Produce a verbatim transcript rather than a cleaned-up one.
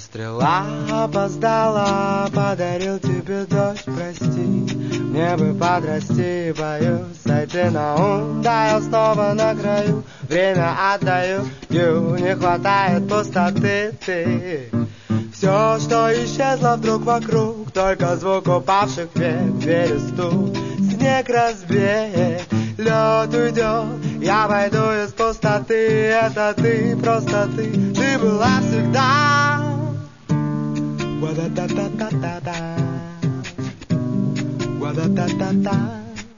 Стрела опоздала, подарил тебе дождь, прости. Мне бы подрасти, боюсь, сойти на ум. Да, я снова на краю, время отдаю, ю, не хватает пустоты, ты. Все, что исчезло вдруг вокруг, только звук упавших век, двери стук. Снег разбеет, лед уйдет, я пойду из пустоты. Это ты, просто ты, ты была всегда. Wa-da-da-da-da-da-da, wa-da-da-da-da.